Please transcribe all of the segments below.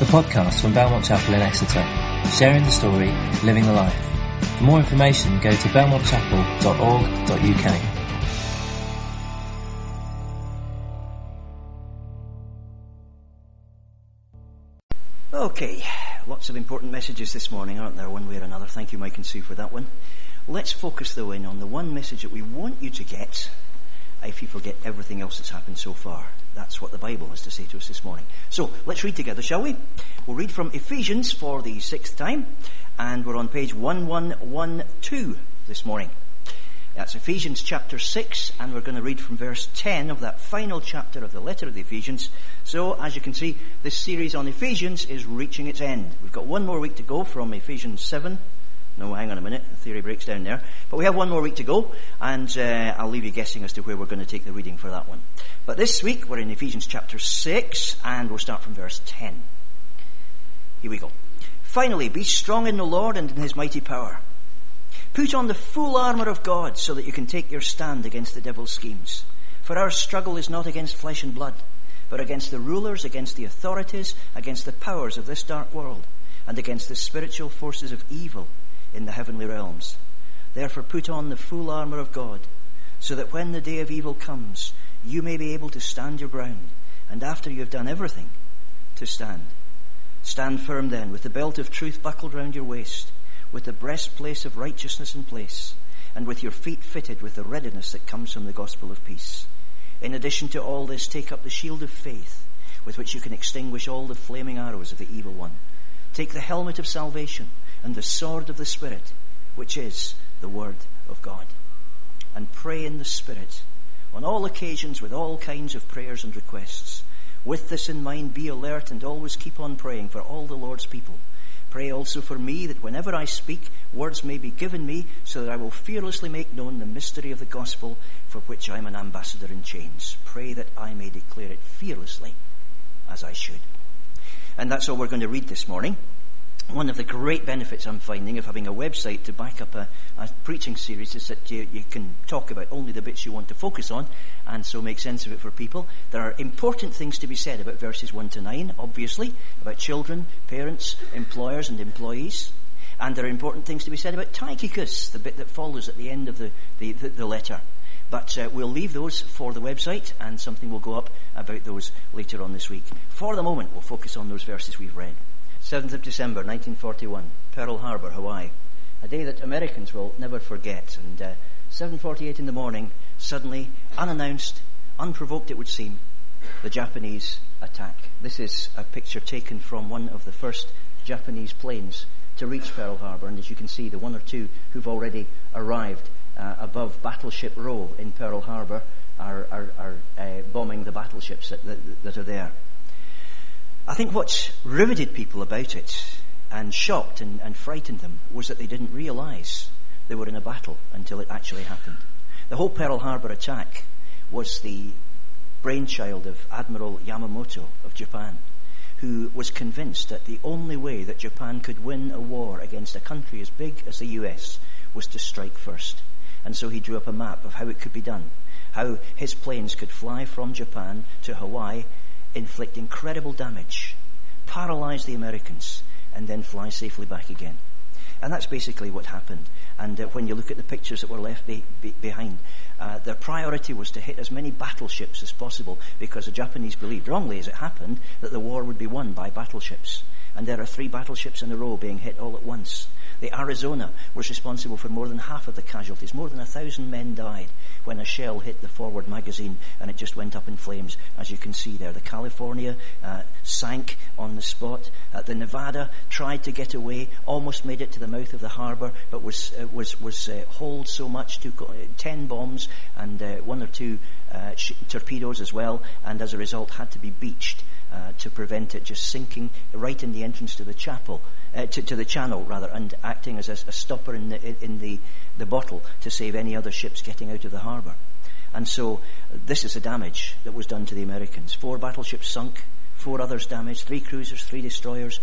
the podcast from Belmont Chapel in Exeter, sharing the story, living the life. For more information, go to belmontchapel.org.uk. Okay, lots of important messages this morning, aren't there, one way or another? Thank you, Mike and Sue, for that one. Let's focus, though, in on the one message that we want you to get if you forget everything else that's happened so far. That's what the Bible has to say to us this morning. So, let's read together, shall we? We'll read from Ephesians for the 6th time, and we're on page 1112 this morning. That's Ephesians chapter 6, and we're going to read from verse 10 of that final chapter of the letter of the Ephesians. So, as you can see, this series on Ephesians is reaching its end. We've got one more week to go from Ephesians 7. No, hang on a minute, the theory breaks down there. But we have one more week to go, and I'll leave you guessing as to where we're going to take the reading for that one. But this week, we're in Ephesians chapter 6, and we'll start from verse 10. Here we go. Finally, be strong in the Lord and in his mighty power. Put on the full armour of God so that you can take your stand against the devil's schemes. For our struggle is not against flesh and blood, but against the rulers, against the authorities, against the powers of this dark world, and against the spiritual forces of evil in the heavenly realms. Therefore put on the full armour of God, so that when the day of evil comes, you may be able to stand your ground, and after you have done everything, to stand. Stand firm then, with the belt of truth buckled round your waist, with the breastplate of righteousness in place, and with your feet fitted with the readiness that comes from the gospel of peace. In addition to all this, take up the shield of faith, with which you can extinguish all the flaming arrows of the evil one. Take the helmet of salvation, and the sword of the Spirit, which is the Word of God. And pray in the Spirit, on all occasions with all kinds of prayers and requests. With this in mind, be alert and always keep on praying for all the Lord's people. Pray also for me, that whenever I speak, words may be given me, so that I will fearlessly make known the mystery of the gospel, for which I am an ambassador in chains. Pray that I may declare it fearlessly, as I should. And that's all we're going to read this morning. One of the great benefits I'm finding of having a website to back up a preaching series is that you can talk about only the bits you want to focus on, and so make sense of it for people. There are important things to be said about verses 1 to 9, obviously, about children, parents, employers and employees. And there are important things to be said about Tychicus, the bit that follows at the end of the letter. But we'll leave those for the website, and something will go up about those later on this week. For the moment, we'll focus on those verses we've read. 7th of December, 1941, Pearl Harbor, Hawaii. A day that Americans will never forget. And 7:48 in the morning, suddenly, unannounced, unprovoked it would seem, the Japanese attack. This is a picture taken from one of the first Japanese planes to reach Pearl Harbor. And as you can see, the one or two who've already arrived above Battleship Row in Pearl Harbor are bombing the battleships that are there. I think what's riveted people about it and shocked and frightened them was that they didn't realize they were in a battle until it actually happened. The whole Pearl Harbor attack was the brainchild of Admiral Yamamoto of Japan, who was convinced that the only way that Japan could win a war against a country as big as the US was to strike first. And so he drew up a map of how it could be done, how his planes could fly from Japan to Hawaii, inflict incredible damage, paralyze the Americans, and then fly safely back again. And that's basically what happened. And when you look at the pictures that were left behind, their priority was to hit as many battleships as possible, because the Japanese believed, wrongly as it happened, that the war would be won by battleships. And there are 3 battleships in a row being hit all at once. The Arizona was responsible for more than half of the casualties. More than 1,000 men died when a shell hit the forward magazine, and it just went up in flames, as you can see there. The California sank on the spot. The Nevada tried to get away, almost made it to the mouth of the harbor, but was holed so much, took 10 bombs and 1 or 2 torpedoes as well, and as a result had to be beached to prevent it just sinking right in the entrance to the channel, and acting as a stopper in the bottle to save any other ships getting out of the harbour. And so this is the damage that was done to the Americans. 4 battleships sunk, 4 others damaged, 3 cruisers, 3 destroyers,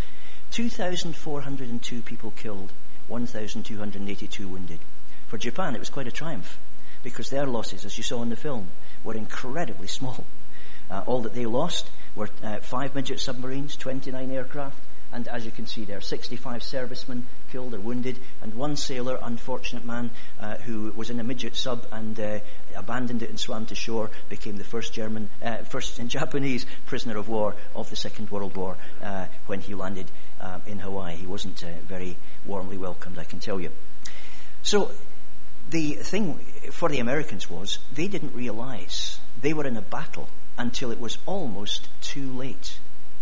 2,402 people killed, 1,282 wounded. For Japan, it was quite a triumph, because their losses, as you saw in the film, were incredibly small. All that they lost were 5 midget submarines, 29 aircraft, and as you can see there, 65 servicemen killed or wounded, and one sailor, unfortunate man, who was in a midget sub and abandoned it and swam to shore, became the first Japanese prisoner of war of the Second World War when he landed in Hawaii. He wasn't very warmly welcomed, I can tell you. So the thing for the Americans was they didn't realize they were in a battle until it was almost too late.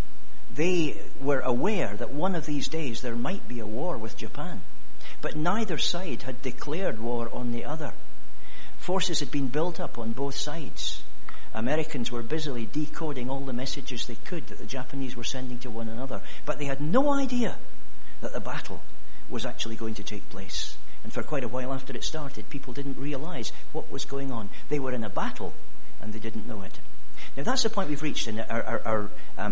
They were aware that one of these days there might be a war with Japan, but neither side had declared war on the other. Forces had been built up on both sides. Americans were busily decoding all the messages they could that the Japanese were sending to one another, but they had no idea that the battle was actually going to take place. And for quite a while after it started, people didn't realize what was going on. They were in a battle, and they didn't know it. Now that's the point we've reached in our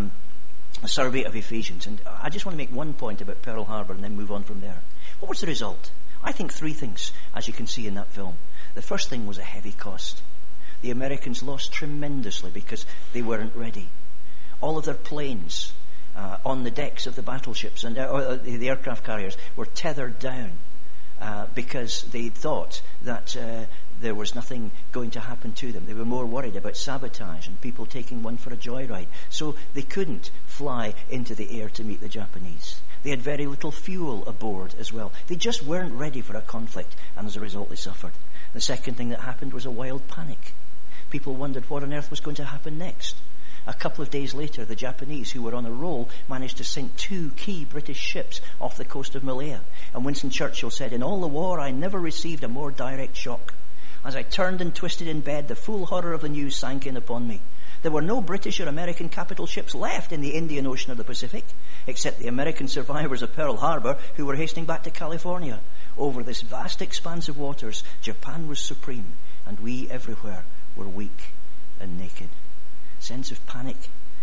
survey of Ephesians, and I just want to make one point about Pearl Harbor and then move on from there. What was the result? I think three things, as you can see in that film. The first thing was a heavy cost. The Americans lost tremendously because they weren't ready. All of their planes on the decks of the battleships and the aircraft carriers were tethered down because they thought that there was nothing going to happen to them. They were more worried about sabotage and people taking one for a joyride. So they couldn't fly into the air to meet the Japanese. They had very little fuel aboard as well. They just weren't ready for a conflict, and as a result they suffered. The second thing that happened was a wild panic. People wondered what on earth was going to happen next. A couple of days later, the Japanese, who were on a roll, managed to sink 2 key British ships off the coast of Malaya. And Winston Churchill said, "In all the war, I never received a more direct shock. As I turned and twisted in bed, the full horror of the news sank in upon me. There were no British or American capital ships left in the Indian Ocean or the Pacific, except the American survivors of Pearl Harbor who were hastening back to California. Over this vast expanse of waters, Japan was supreme, and we everywhere were weak and naked." Sense of panic.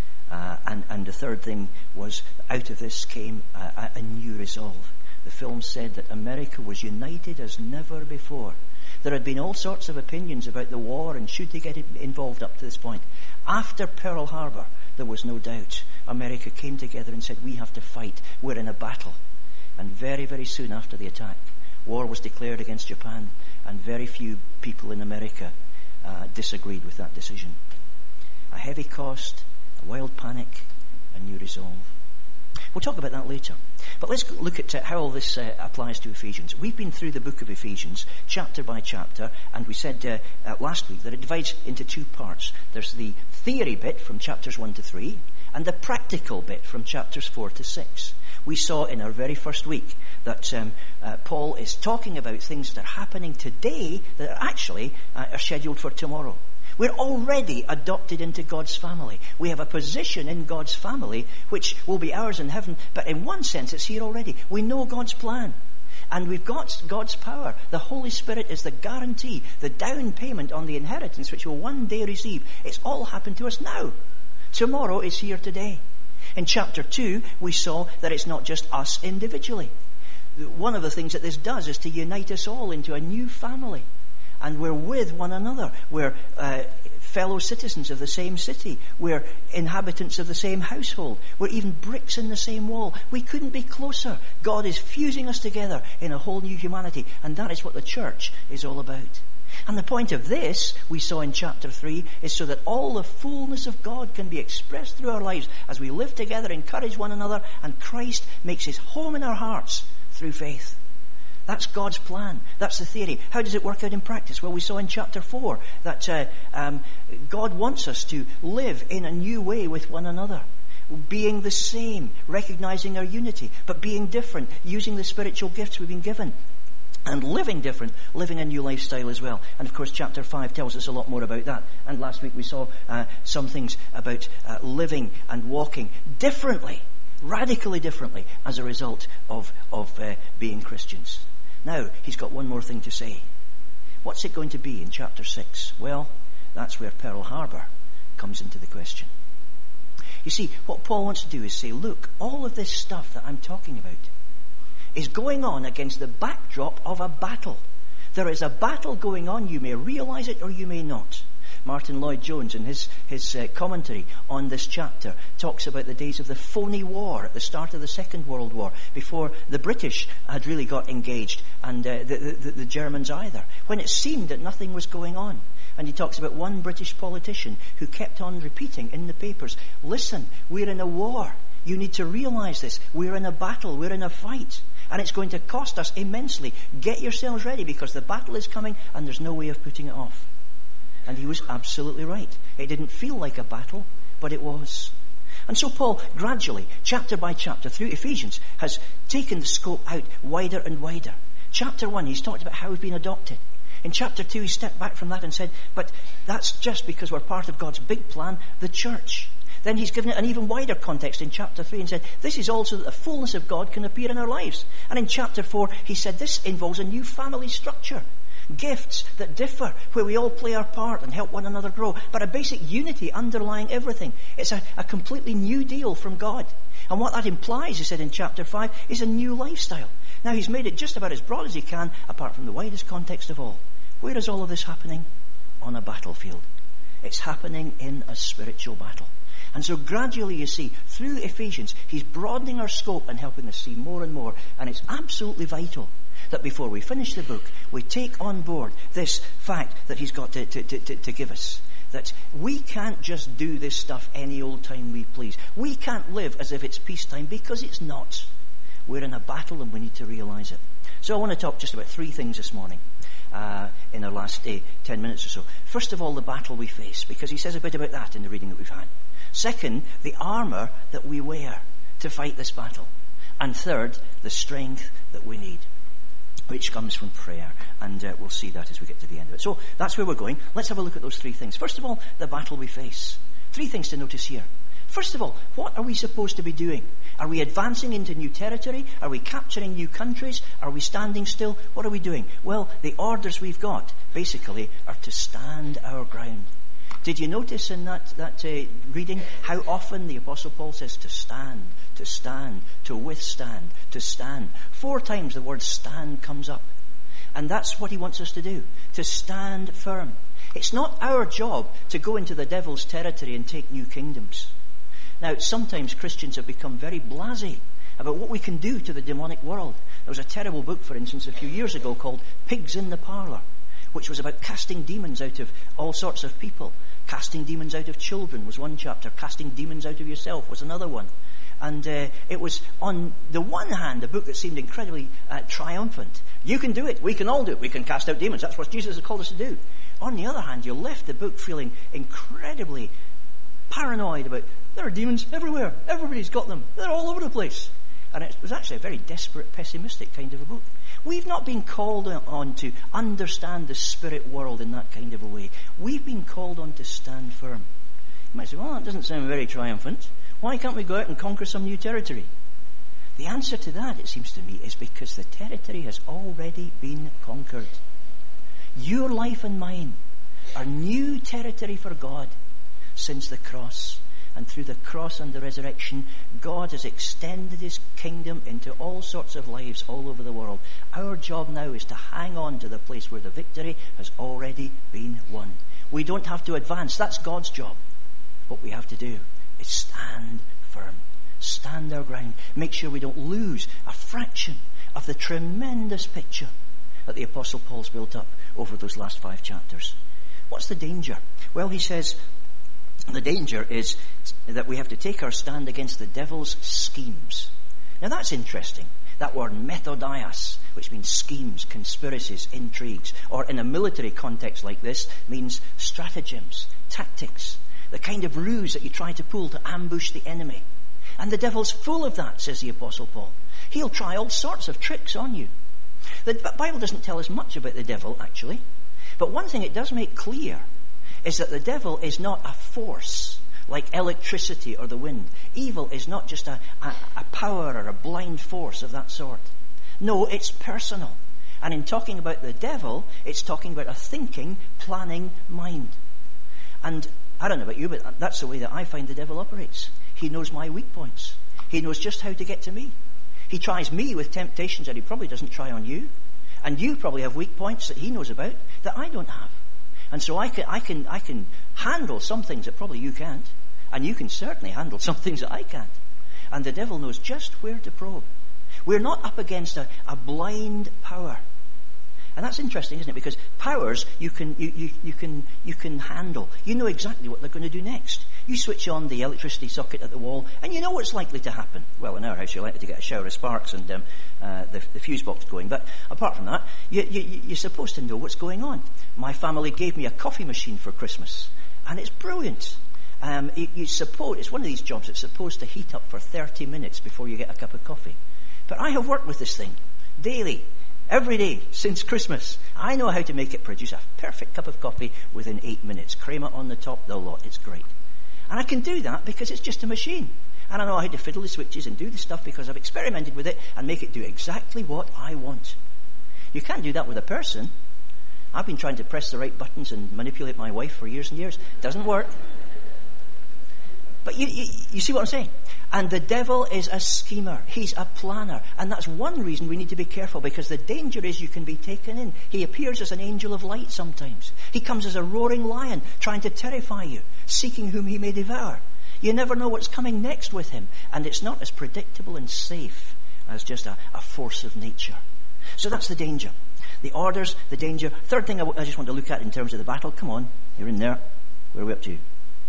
And the third thing was, out of this came a new resolve. The film said that America was united as never before. There had been all sorts of opinions about the war and should they get involved up to this point. After Pearl Harbor, there was no doubt. America came together and said, we have to fight. We're in a battle. And very, very soon after the attack, war was declared against Japan, and very few people in America disagreed with that decision. A heavy cost, a wild panic, a new resolve. We'll talk about that later. But let's look at how all this applies to Ephesians. We've been through the book of Ephesians, chapter by chapter, and we said last week that it divides into 2 parts. There's the theory bit from chapters 1 to 3, and the practical bit from chapters 4 to 6. We saw in our very first week that Paul is talking about things that are happening today that are actually are scheduled for tomorrow. We're already adopted into God's family. We have a position in God's family which will be ours in heaven, but in one sense it's here already. We know God's plan. And we've got God's power. The Holy Spirit is the guarantee, the down payment on the inheritance which we'll one day receive. It's all happened to us now. Tomorrow is here today. In chapter 2, we saw that it's not just us individually. One of the things that this does is to unite us all into a new family. And we're with one another. We're fellow citizens of the same city. We're inhabitants of the same household. We're even bricks in the same wall. We couldn't be closer. God is fusing us together in a whole new humanity. And that is what the church is all about. And the point of this, we saw in chapter 3, is so that all the fullness of God can be expressed through our lives as we live together, encourage one another, and Christ makes his home in our hearts through faith. That's God's plan. That's the theory. How does it work out in practice? Well, we saw in chapter 4 that God wants us to live in a new way with one another. Being the same, recognizing our unity, but being different, using the spiritual gifts we've been given. And living different, living a new lifestyle as well. And of course, chapter 5 tells us a lot more about that. And last week we saw some things about living and walking differently, radically differently, as a result of being Christians. Now, he's got one more thing to say. What's it going to be in chapter 6? Well, that's where Pearl Harbor comes into the question. You see, what Paul wants to do is say, look, all of this stuff that I'm talking about is going on against the backdrop of a battle. There is a battle going on. You may realize it or you may not. Martin Lloyd-Jones, in his commentary on this chapter, talks about the days of the phony war at the start of the Second World War, before the British had really got engaged, and the Germans either, when it seemed that nothing was going on. And he talks about one British politician who kept on repeating in the papers, listen, we're in a war. You need to realize this. We're in a battle. We're in a fight. And it's going to cost us immensely. Get yourselves ready, because the battle is coming and there's no way of putting it off. And he was absolutely right. It didn't feel like a battle, but it was. And so Paul, gradually, chapter by chapter, through Ephesians, has taken the scope out wider and wider. Chapter 1, he's talked about how we've been adopted. In chapter 2, he stepped back from that and said, but that's just because we're part of God's big plan, the church. Then he's given it an even wider context in chapter 3 and said, this is also that the fullness of God can appear in our lives. And in chapter 4, he said this involves a new family structure. Gifts that differ, where we all play our part and help one another grow, but a basic unity underlying everything. It's a completely new deal from God. And what that implies, he said in chapter 5, is a new lifestyle. Now he's made it just about as broad as he can, apart from the widest context of all. Where is all of this happening? On a battlefield. It's happening in a spiritual battle. And so gradually, you see, through Ephesians, he's broadening our scope and helping us see more and more. And it's absolutely vital that before we finish the book, we take on board this fact that he's got to give us. That we can't just do this stuff any old time we please. We can't live as if it's peacetime, because it's not. We're in a battle and we need to realize it. So I want to talk just about 3 things this morning. In our last 10 minutes or so. First of all, the battle we face, because he says a bit about that in the reading that we've had. Second, the armour that we wear to fight this battle. And third, the strength that we need, which comes from prayer. And we'll see that as we get to the end of it. So that's where we're going. Let's have a look at those 3 things. First of all, the battle we face. 3 things to notice here. First of all, what are we supposed to be doing? Are we advancing into new territory? Are we capturing new countries? Are we standing still? What are we doing? Well, the orders we've got, basically, are to stand our ground. Did you notice in that reading how often the Apostle Paul says to stand, to withstand, to stand? 4 times the word stand comes up. And that's what he wants us to do, to stand firm. It's not our job to go into the devil's territory and take new kingdoms. Now, sometimes Christians have become very blasé about what we can do to the demonic world. There was a terrible book, for instance, a few years ago called Pigs in the Parlour, which was about casting demons out of all sorts of people. Casting demons out of children was one chapter. Casting demons out of yourself was another one. And it was, on the one hand, a book that seemed incredibly triumphant. You can do it. We can all do it. We can cast out demons. That's what Jesus has called us to do. On the other hand, you left the book feeling incredibly paranoid about, there are demons everywhere. Everybody's got them. They're all over the place. And it was actually a very desperate, pessimistic kind of a book. We've not been called on to understand the spirit world in that kind of a way. We've been called on to stand firm. You might say, well, that doesn't sound very triumphant. Why can't we go out and conquer some new territory? The answer to that, it seems to me, is because the territory has already been conquered. Your life and mine are new territory for God since the cross. And through the cross and the resurrection, God has extended his kingdom into all sorts of lives all over the world. Our job now is to hang on to the place where the victory has already been won. We don't have to advance. That's God's job. What we have to do is stand firm. Stand our ground. Make sure we don't lose a fraction of the tremendous picture that the Apostle Paul's built up over those last 5 chapters. What's the danger? Well, he says, the danger is that we have to take our stand against the devil's schemes. Now that's interesting. That word methodias, which means schemes, conspiracies, intrigues, or in a military context like this, means stratagems, tactics, the kind of ruse that you try to pull to ambush the enemy. And the devil's full of that, says the Apostle Paul. He'll try all sorts of tricks on you. The Bible doesn't tell us much about the devil, actually. But one thing it does make clear is that the devil is not a force like electricity or the wind. Evil is not just a power or a blind force of that sort. No, it's personal. And in talking about the devil, it's talking about a thinking, planning mind. And I don't know about you, but that's the way that I find the devil operates. He knows my weak points. He knows just how to get to me. He tries me with temptations that he probably doesn't try on you. And you probably have weak points that he knows about that I don't have. And so I can handle some things that probably you can't. And you can certainly handle some things that I can't. And the devil knows just where to probe. We're not up against a blind power. And that's interesting, isn't it? Because powers you can handle. You know exactly what they're going to do next. You switch on the electricity socket at the wall, and you know what's likely to happen. Well, in our house, you're likely to get a shower of sparks and the fuse box going. But apart from that, you're supposed to know what's going on. My family gave me a coffee machine for Christmas, and it's brilliant. It's one of these jobs that's supposed to heat up for 30 minutes before you get a cup of coffee. But I have worked with this thing daily. Every day since Christmas, I know how to make it produce a perfect cup of coffee within 8 minutes. Cream it on the top, the lot. It's great. And I can do that because it's just a machine. And I know how to fiddle the switches and do the stuff because I've experimented with it and make it do exactly what I want. You can't do that with a person. I've been trying to press the right buttons and manipulate my wife for years and years. It doesn't work. But you see what I'm saying? And the devil is a schemer. He's a planner. And that's one reason we need to be careful, because the danger is you can be taken in. He appears as an angel of light sometimes. He comes as a roaring lion, trying to terrify you, seeking whom he may devour. You never know what's coming next with him. And it's not as predictable and safe as just a force of nature. So that's the danger. The orders, the danger. Third thing I just want to look at in terms of the battle. Come on, you're in there. Where are we up to?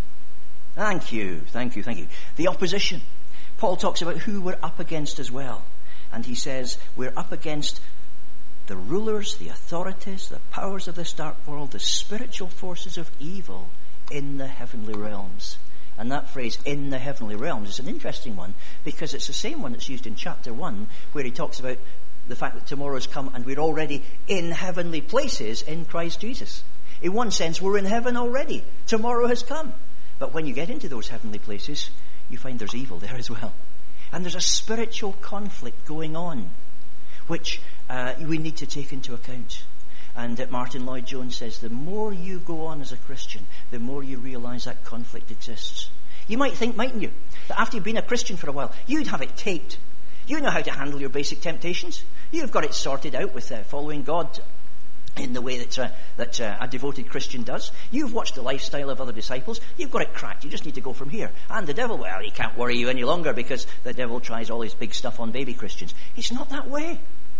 Thank you. The opposition. Paul talks about who we're up against as well. And he says we're up against the rulers, the authorities, the powers of this dark world, the spiritual forces of evil in the heavenly realms. And that phrase, in the heavenly realms, is an interesting one, because it's the same one that's used in chapter 1, where he talks about the fact that tomorrow's come and we're already in heavenly places in Christ Jesus. In one sense, we're in heaven already. Tomorrow has come. But when you get into those heavenly places, you find there's evil there as well. And there's a spiritual conflict going on, which we need to take into account. And Martin Lloyd-Jones says, the more you go on as a Christian, the more you realise that conflict exists. You might think, mightn't you, that after you've been a Christian for a while, you'd have it taped. You know how to handle your basic temptations. You've got it sorted out with following God in the way that a devoted Christian does. You've watched the lifestyle of other disciples. You've got it cracked. You just need to go from here. And the devil, well, he can't worry you any longer because the devil tries all his big stuff on baby Christians. It's not that way.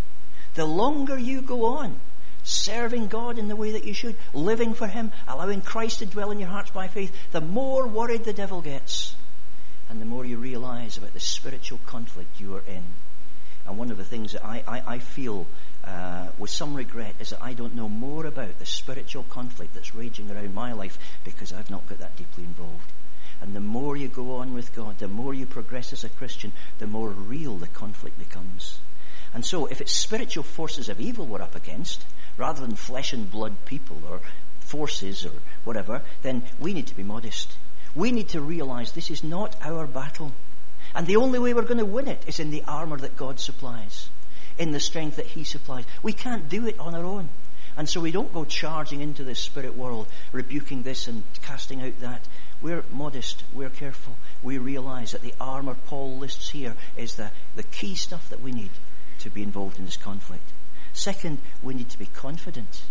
The longer you go on serving God in the way that you should, living for him, allowing Christ to dwell in your hearts by faith, the more worried the devil gets. And the more you realise about the spiritual conflict you are in. And one of the things that I feel with some regret is that I don't know more about the spiritual conflict that's raging around my life because I've not got that deeply involved. And the more you go on with God, the more you progress as a Christian, the more real the conflict becomes. And so if it's spiritual forces of evil we're up against, rather than flesh and blood people or forces or whatever, then we need to be modest. We need to realise this is not our battle. And the only way we're going to win it is in the armour that God supplies, in the strength that he supplies. We can't do it on our own. And so we don't go charging into this spirit world, rebuking this and casting out that. We're modest, we're careful. We realise that the armour Paul lists here is the key stuff that we need to be involved in this conflict. Second, we need to be confident.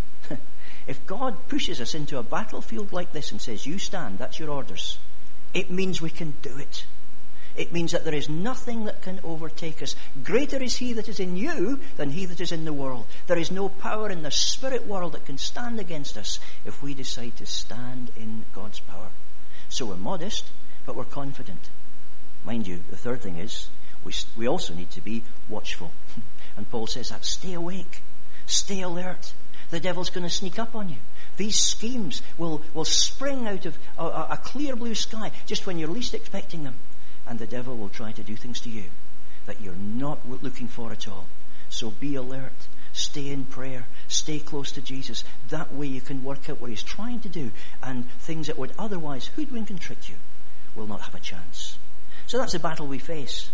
If God pushes us into a battlefield like this and says, you stand, that's your orders, it means we can do it. It means that there is nothing that can overtake us. Greater is he that is in you than he that is in the world. There is no power in the spirit world that can stand against us if we decide to stand in God's power. So we're modest, but we're confident. Mind you, the third thing is, we also need to be watchful. And Paul says that, stay awake, stay alert. The devil's going to sneak up on you. These schemes will spring out of a clear blue sky just when you're least expecting them. And the devil will try to do things to you that you're not looking for at all. So be alert. Stay in prayer. Stay close to Jesus. That way you can work out what he's trying to do. And things that would otherwise hoodwink and trick you will not have a chance. So that's the battle we face.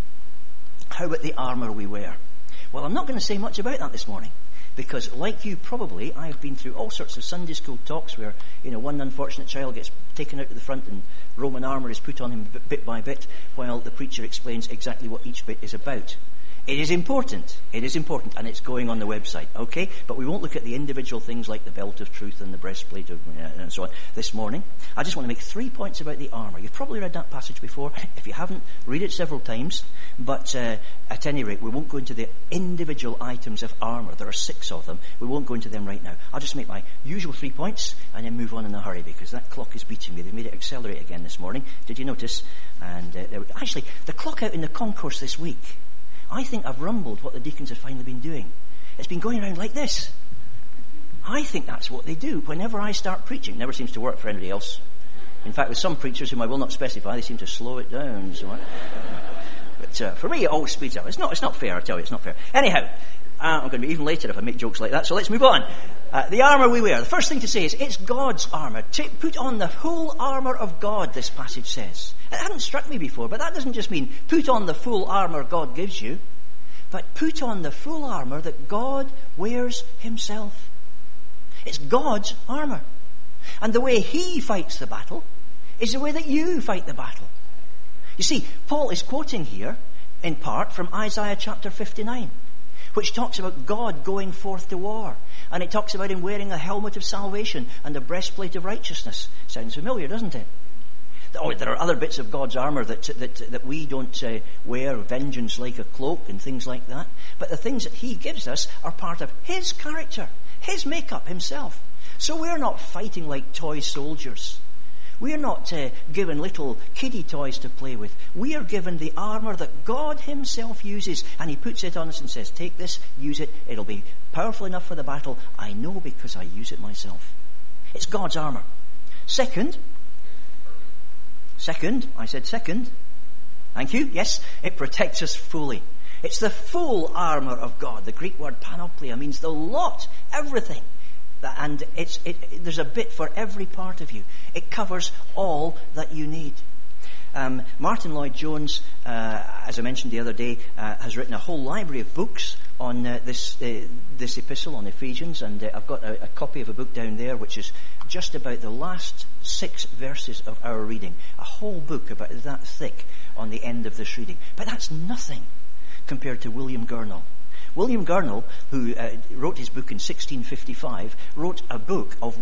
How about the armour we wear? Well, I'm not going to say much about that this morning. Because like you probably, I've been through all sorts of Sunday school talks where, one unfortunate child gets taken out to the front and Roman armour is put on him bit by bit while the preacher explains exactly what each bit is about. It is important. It is important, and it's going on the website, okay? But we won't look at the individual things like the belt of truth and the breastplate of, and so on this morning. I just want to make 3 points about the armour. You've probably read that passage before. If you haven't, read it several times. But at any rate, we won't go into the individual items of armour. There are 6 of them. We won't go into them right now. I'll just make my usual 3 points and then move on in a hurry, because that clock is beating me. They've made it accelerate again this morning. Did you notice? And actually, the clock out in the concourse this week, I think I've rumbled what the deacons have finally been doing. It's been going around like this. I think that's what they do whenever I start preaching. It never seems to work for anybody else. In fact, with some preachers whom I will not specify, they seem to slow it down and so on. But for me, it always speeds up. It's not fair, I tell you, it's not fair. Anyhow, I'm going to be even later if I make jokes like that, so let's move on. The armour we wear. The first thing to say is it's God's armour. Put on the whole armour of God, this passage says. It hadn't struck me before, but that doesn't just mean put on the full armour God gives you, but put on the full armour that God wears himself. It's God's armour. And the way he fights the battle is the way that you fight the battle. You see, Paul is quoting here, in part, from Isaiah chapter 59, which talks about God going forth to war. And it talks about him wearing a helmet of salvation and a breastplate of righteousness. Sounds familiar, doesn't it? Oh, there are other bits of God's armour that we don't wear, vengeance like a cloak and things like that. But the things that he gives us are part of his character, his makeup himself. So we're not fighting like toy soldiers. We're not given little kiddie toys to play with. We are given the armour that God himself uses, and he puts it on us and says, take this, use it, it'll be powerful enough for the battle. I know because I use it myself. It's God's armour. Second, I said second. Thank you. Yes, it protects us fully. It's the full armour of God. The Greek word panoplia means the lot, everything. And there's a bit for every part of you. It covers all that you need. Martin Lloyd-Jones, as I mentioned the other day, has written a whole library of books on this epistle on Ephesians, and I've got a copy of a book down there which is just about the last 6 verses of our reading. A whole book about that thick on the end of this reading. But that's nothing compared to William Gurnall. William Gurnall, who wrote his book in 1655, wrote a book of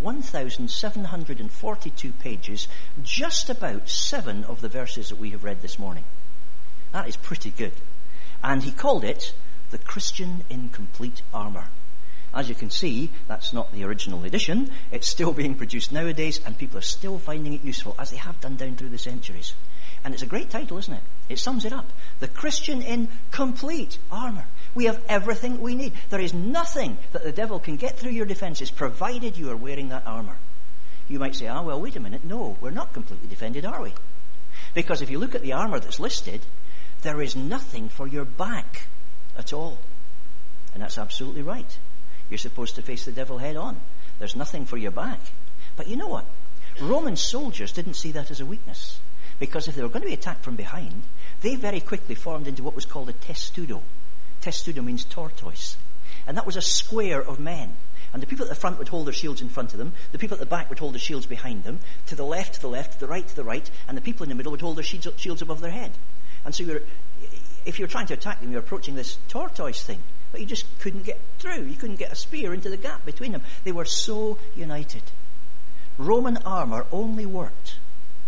1,742 pages, just about 7 of the verses that we have read this morning. That is pretty good. And he called it The Christian in Complete Armour. As you can see, that's not the original edition. It's still being produced nowadays, and people are still finding it useful, as they have done down through the centuries. And it's a great title, isn't it? It sums it up. The Christian in Complete Armour. We have everything we need. There is nothing that the devil can get through your defences, provided you are wearing that armour. You might say, well, wait a minute. No, we're not completely defended, are we? Because if you look at the armour that's listed, there is nothing for your back at all. And that's absolutely right. You're supposed to face the devil head on. There's nothing for your back. But you know what? Roman soldiers didn't see that as a weakness. Because if they were going to be attacked from behind, they very quickly formed into what was called a testudo. Testudo means tortoise. And that was a square of men. And the people at the front would hold their shields in front of them. The people at the back would hold their shields behind them. To the left, to the left, to the right, to the right. And the people in the middle would hold their shields above their head. And so if you're trying to attack them, you're approaching this tortoise thing. But you just couldn't get through. You couldn't get a spear into the gap between them. They were so united. Roman armour only worked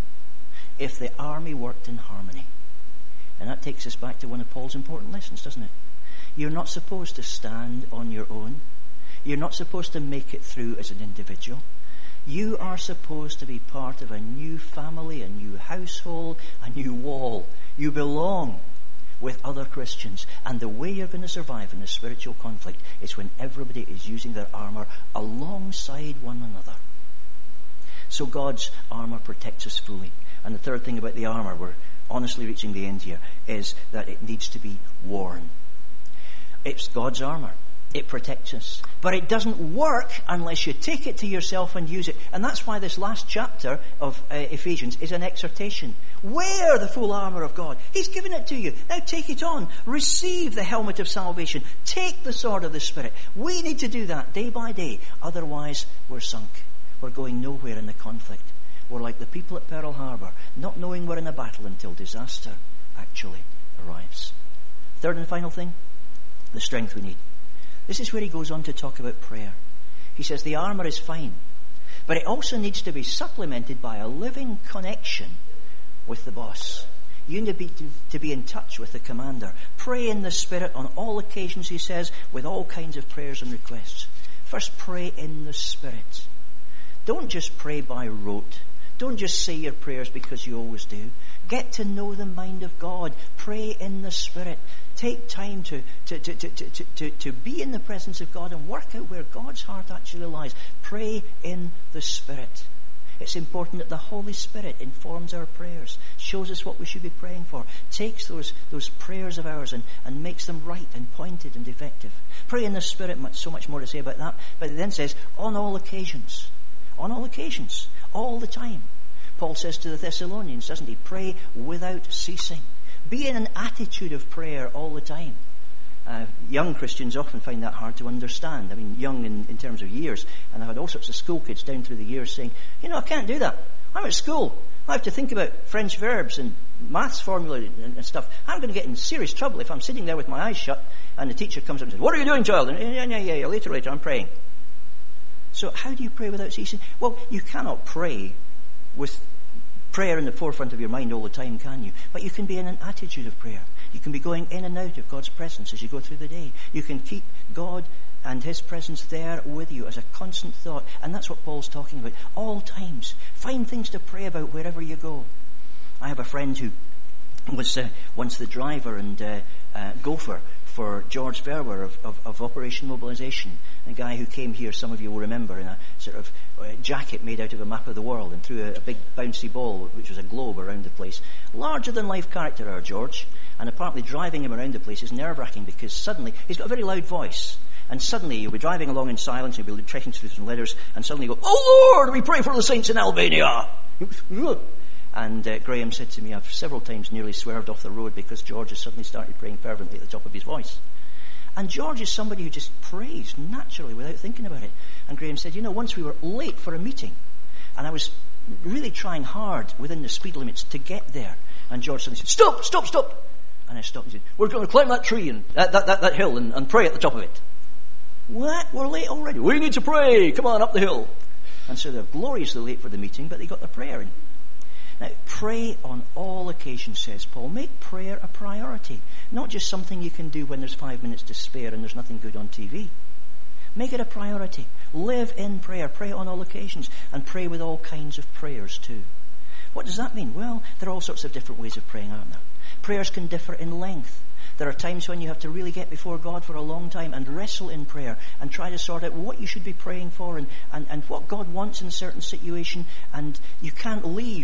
if the army worked in harmony. And that takes us back to one of Paul's important lessons, doesn't it? You're not supposed to stand on your own. You're not supposed to make it through as an individual. You are supposed to be part of a new family, a new household, a new wall. You belong with other Christians. And the way you're going to survive in a spiritual conflict is when everybody is using their armour alongside one another. So God's armour protects us fully. And the third thing about the armour, we're honestly reaching the end here, is that it needs to be worn. It's God's armour. It protects us. But it doesn't work unless you take it to yourself and use it. And that's why this last chapter of Ephesians is an exhortation. Wear the full armour of God. He's given it to you. Now take it on. Receive the helmet of salvation. Take the sword of the Spirit. We need to do that day by day. Otherwise, we're sunk. We're going nowhere in the conflict. We're like the people at Pearl Harbor, not knowing we're in a battle until disaster actually arrives. Third and final thing, the strength we need. This is where he goes on to talk about prayer. He says the armour is fine, but it also needs to be supplemented by a living connection with the boss. You need to be in touch with the commander. Pray in the Spirit on all occasions, he says, with all kinds of prayers and requests. First, pray in the Spirit. Don't just pray by rote. Don't just say your prayers because you always do. Get to know the mind of God. Pray in the Spirit. Take time to be in the presence of God and work out where God's heart actually lies. Pray in the Spirit. It's important that the Holy Spirit informs our prayers, shows us what we should be praying for, takes those prayers of ours and makes them right and pointed and effective. Pray in the Spirit, so much more to say about that, but it then says, on all occasions, all the time. Paul says to the Thessalonians, doesn't he, pray without ceasing. Be in an attitude of prayer all the time. Young Christians often find that hard to understand. I mean, young in terms of years. And I've had all sorts of school kids down through the years saying, I can't do that. I'm at school. I have to think about French verbs and maths formula and stuff. I'm going to get in serious trouble if I'm sitting there with my eyes shut and the teacher comes up and says, what are you doing, child? And, yeah, later, I'm praying. So how do you pray without ceasing? Well, you cannot pray with prayer in the forefront of your mind all the time, can you? But you can be in an attitude of prayer. You can be going in and out of God's presence as you go through the day. You can keep God and His presence there with you as a constant thought. And that's what Paul's talking about. All times. Find things to pray about wherever you go. I have a friend who was once the driver and gopher for George Verwer of Operation Mobilization, a guy who came here, some of you will remember, in a sort of jacket made out of a map of the world and threw a big bouncy ball, which was a globe, around the place. Larger than life character, our George, and apparently driving him around the place is nerve-wracking because suddenly, he's got a very loud voice, and suddenly you'll be driving along in silence, you'll be trekking through some letters, and suddenly you go, "Oh Lord, we pray for the saints in Albania!" And Graham said to me, I've several times nearly swerved off the road because George has suddenly started praying fervently at the top of his voice. And George is somebody who just prays naturally without thinking about it. And Graham said, once we were late for a meeting, and I was really trying hard within the speed limits to get there. And George suddenly said, stop! And I stopped and said, we're going to climb that tree and that hill and pray at the top of it. What? We're late already? We need to pray! Come on, up the hill! And so they're gloriously late for the meeting, but they got their prayer in. Now, pray on all occasions, says Paul. Make prayer a priority. Not just something you can do when there's 5 minutes to spare and there's nothing good on TV. Make it a priority. Live in prayer. Pray on all occasions. And pray with all kinds of prayers too. What does that mean? Well, there are all sorts of different ways of praying, aren't there? Prayers can differ in length. There are times when you have to really get before God for a long time and wrestle in prayer and try to sort out what you should be praying for and what God wants in a certain situation. And you can't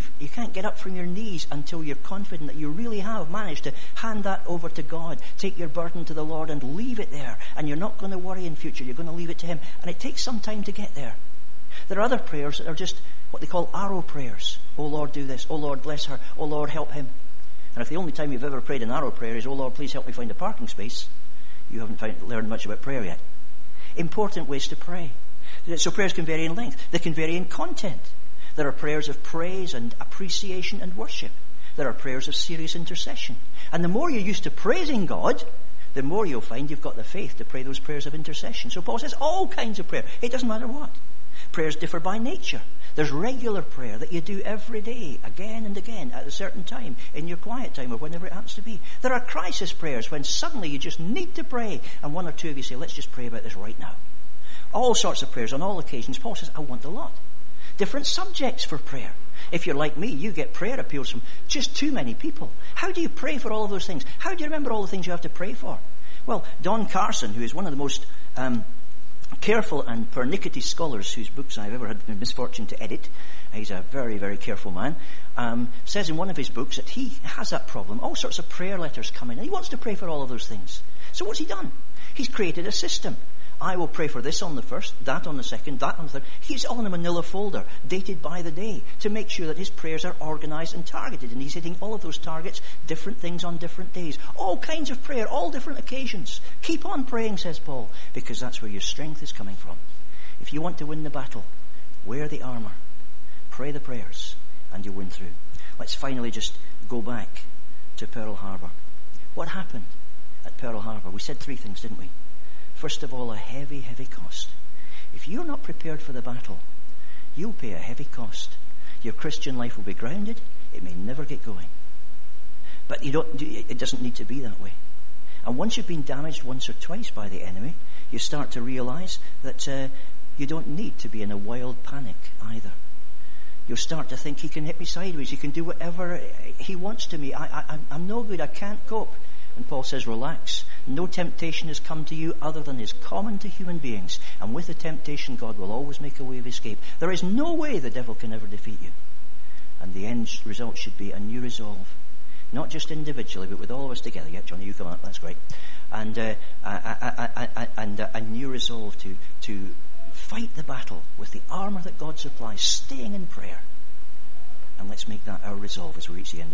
get up from your knees until you're confident that you really have managed to hand that over to God. Take your burden to the Lord and leave it there. And you're not going to worry in future. You're going to leave it to Him. And it takes some time to get there. There are other prayers that are just what they call arrow prayers. Oh Lord, do this. Oh Lord, bless her. Oh Lord, help him. And if the only time you've ever prayed an arrow prayer is, oh Lord, please help me find a parking space, you haven't learned much about prayer yet. Important ways to pray. So prayers can vary in length. They can vary in content. There are prayers of praise and appreciation and worship. There are prayers of serious intercession. And the more you're used to praising God, the more you'll find you've got the faith to pray those prayers of intercession. So Paul says all kinds of prayer. It doesn't matter what. Prayers differ by nature. There's regular prayer that you do every day, again and again, at a certain time, in your quiet time or whenever it happens to be. There are crisis prayers when suddenly you just need to pray, and one or two of you say, let's just pray about this right now. All sorts of prayers on all occasions. Paul says, I want a lot. Different subjects for prayer. If you're like me, you get prayer appeals from just too many people. How do you pray for all of those things? How do you remember all the things you have to pray for? Well, Don Carson, who is one of the most careful and pernickety scholars whose books I've ever had the misfortune to edit, he's a very, very careful man, says in one of his books that he has that problem. All sorts of prayer letters come in, and he wants to pray for all of those things. So what's he done? He's created a system. I will pray for this on the first, that on the second, that on the third. He's all in a manila folder, dated by the day, to make sure that his prayers are organized and targeted. And he's hitting all of those targets, different things on different days. All kinds of prayer, all different occasions. Keep on praying, says Paul, because that's where your strength is coming from. If you want to win the battle, wear the armour, pray the prayers, and you'll win through. Let's finally just go back to Pearl Harbor. What happened? at Pearl Harbor, we said 3 things, didn't we? First of all, a heavy, heavy cost. If you're not prepared for the battle, you'll pay a heavy cost. Your Christian life will be grounded. It may never get going. But it doesn't need to be that way. And once you've been damaged once or twice by the enemy, you start to realize that you don't need to be in a wild panic either. You'll start to think, he can hit me sideways, he can do whatever he wants to me. I'm no good, I can't cope. And Paul says, relax. No temptation has come to you other than is common to human beings. And with the temptation, God will always make a way of escape. There is no way the devil can ever defeat you. And the end result should be a new resolve. Not just individually, but with all of us together. Yeah, Johnny, you come up, that's great. And a new resolve to fight the battle with the armour that God supplies, staying in prayer. And let's make that our resolve as we reach the end of